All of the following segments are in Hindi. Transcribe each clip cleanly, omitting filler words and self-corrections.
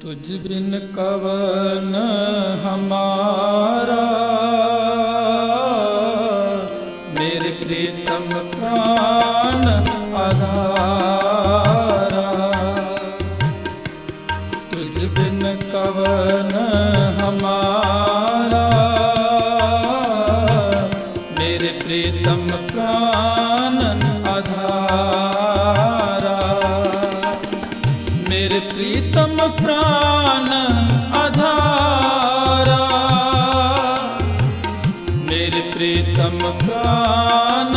तुझ बिन कवन हमारा, मेरे प्रीतम प्राण आधारा। तुझ बिन कवन हमारा, मेरे प्रीतम प्राण आधारा। मेरे प्रीतम प्राण आधारा, मेरे प्रीतम प्राण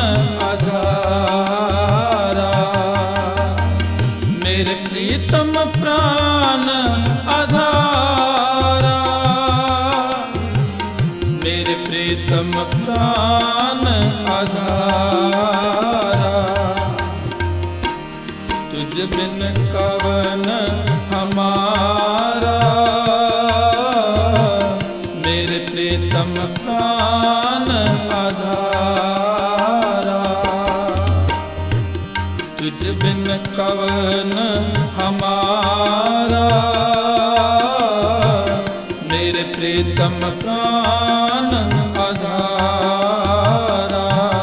आधारा। मेरे प्रीतम प्राण आधारा, मेरे प्रीतम प्राण आधारा। तुझ बिन कवन हमारा, मेरे प्रीतम प्राण आधारा। तुझ बिन कवन हमारा, मेरे प्रीतम प्राण आधारा।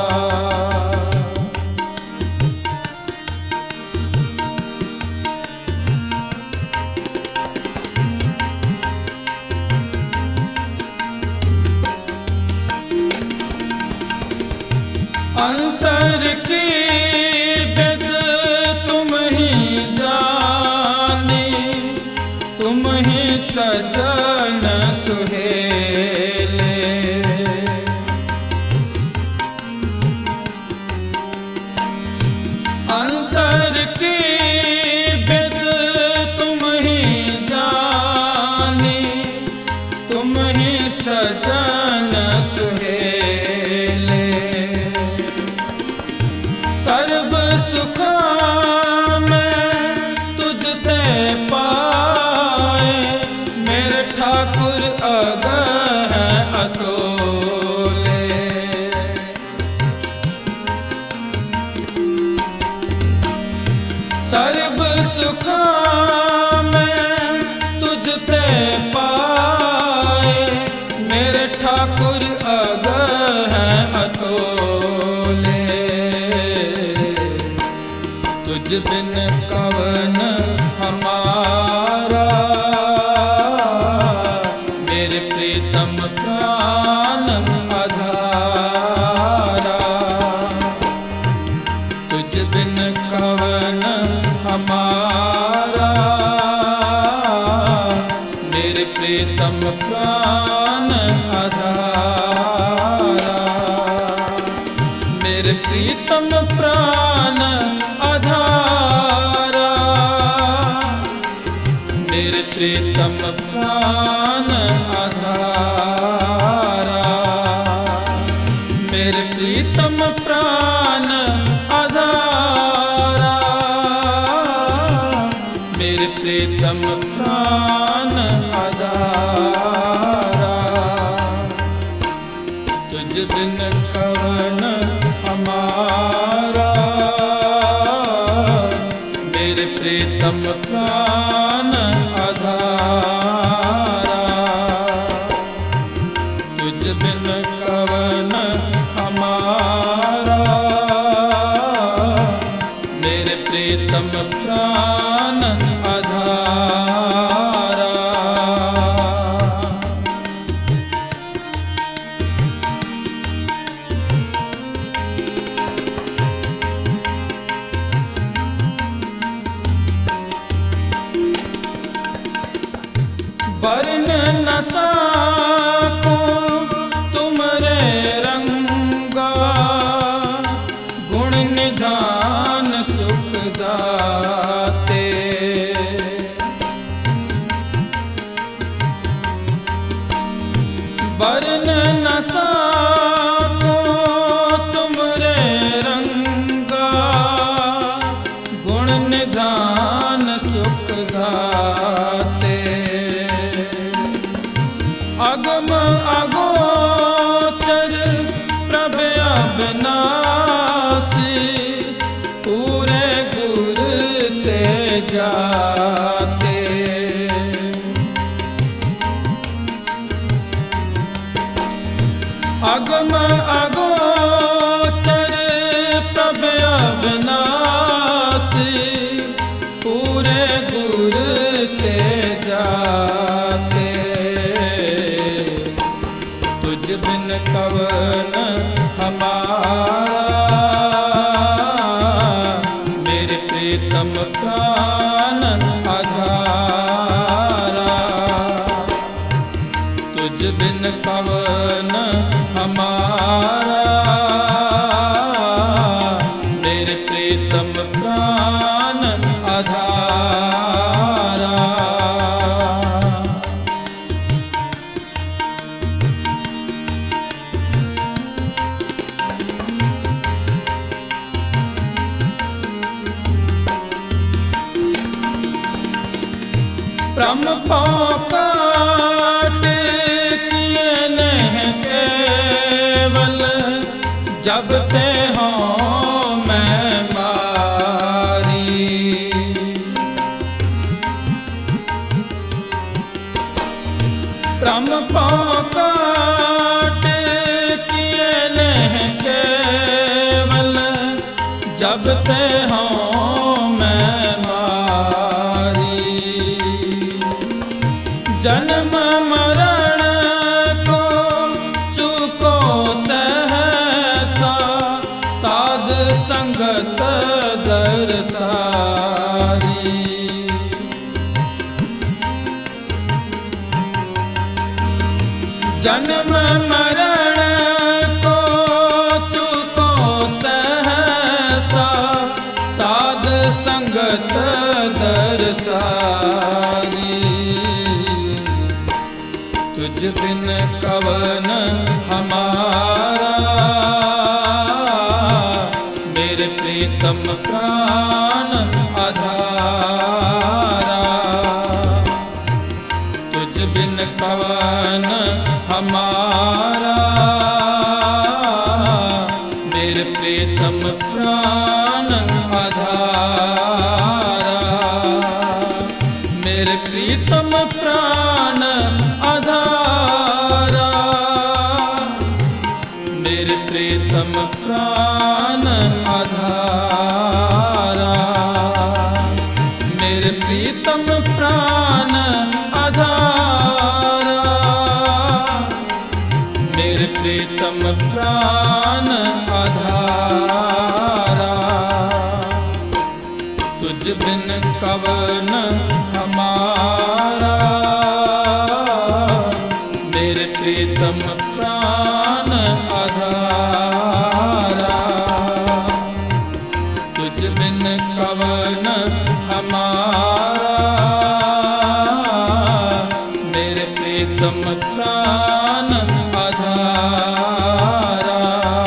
अंतर की विद तुम ही जाने, तुम ही सजन सुहेले। अंतर की विद तुम ही जाने, तुम ही सजन सुहेले। सर्व सुख में तुझ ते पाए, मेरे ठाकुर अगह अतोले। सर्व सुख में तुझ ते पाए, मेरे ठाकुर अगह अतोले। तुझ बिन कवन हमारा, मेरे प्रीतम प्राण आधारा। तुझ बिन कवन हमारा, मेरे प्रीतम प्राण आधारा। मेरे प्रीतम प्राण आधारा, मेरे प्रीतम प्राण आधारा। मेरे प्रीतम प्राण आधारा, मेरे प्रीतम प्राण आधारा। तुझ बिन कवन हमारा, मेरे प्रीतम प्राण आधारा। तुझ बिन कवन हमारा, मेरे प्रीतम प्राण आधारा। वर्ण न साको तुमरे रंगा, गुण निधान सुख दाते। वर्ण न साको तुमरे रंगा, गुण निधान सुख दाते। अगम अगोचर प्रभ अविनाशी, पूरे गुर ते जाते। कवन हमारा, मेरे प्रीतम प्राण आधारा। तुझ बिन कवन हमारा, मेरे प्रीतम प्राण आधारा। ब्रह्म पोकाट किए नहीं केवल, जब ते हो मैं मारी। ब्रह्म पोकाट किए नहीं केवल, जब ते हो मैं मारी। जन्म मरण को चुको सहसा, साध संगत दरसारी। जन्म मरण को चुको सहसा, साध संगत दरसारी। तुझ बिन कवन हमारा, मेरे प्रीतम प्राण आधारा। तुझ बिन कवन हमारा, मेरे प्रीतम प्राण आधारा। मेरे प्रीतम प्राण आधारा, मेरे प्रीतम प्राण आधारा। मेरे प्रीतम प्राण आधारा, मेरे प्रीतम प्राण आधारा। तुझ बिन कवन हमारा, मेरे प्रीतम प्राण आधारा। तुझ बिन कवन हमारा, मेरे प्रीतम प्राण आधारा।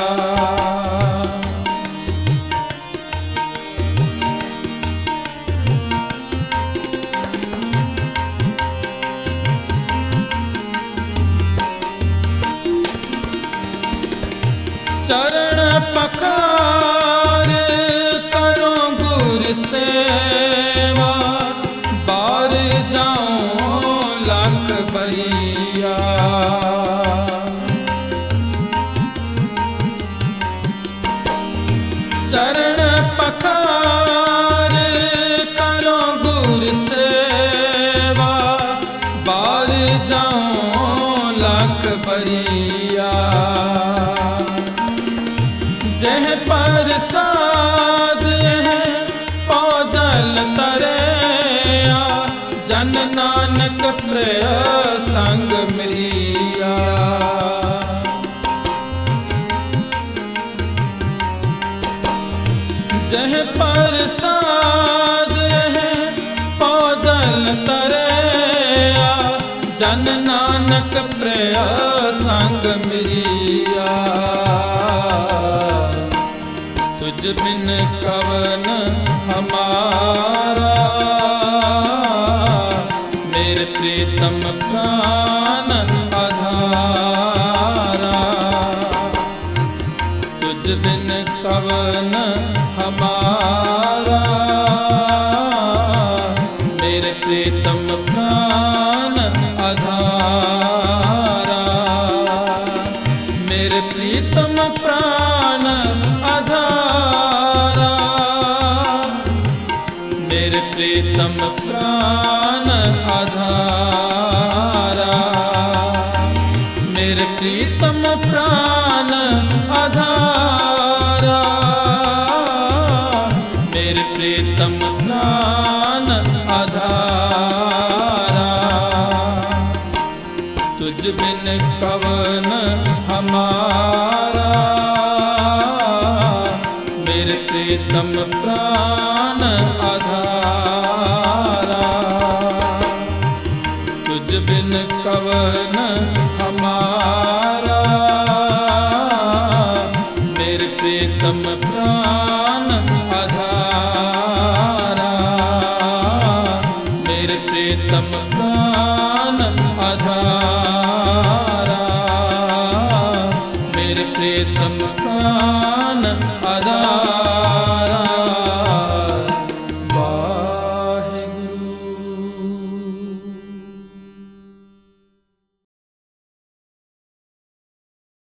चरण पखार करो गुर सेवा, बार जाऊं लाख बरिया। चरण पखार करो गुर सेवा, बार जाऊं लाख बरिया। जह पर साध है पौजल तरेया, जन नानक प्रिय संग मिलिया। जह पर साध है पौजल तरेया, जन नानक प्रिय संग मिलिया। तुझ बिन कवन हमारा, मेरे प्रीतम प्राण आधारा। तुझ बिन कवन हमारा, मेरे प्रीतम प्राण आधारा। मेरे प्रीतम प्राण आधारा, मेरे प्रीतम प्राण आधारा। मेरे प्रीतम प्राण आधारा, मेरे प्रीतम प्राण आधारा। तुझ बिन कवन हमारा, मेरे प्रीतम प्राण आधारा। तुझ बिन कवन हमारा, मेरे प्रीतम प्राण आधारा, मेरे प्रीतम प्राण आधारा, मेरे प्रीतम प्राण आधारा।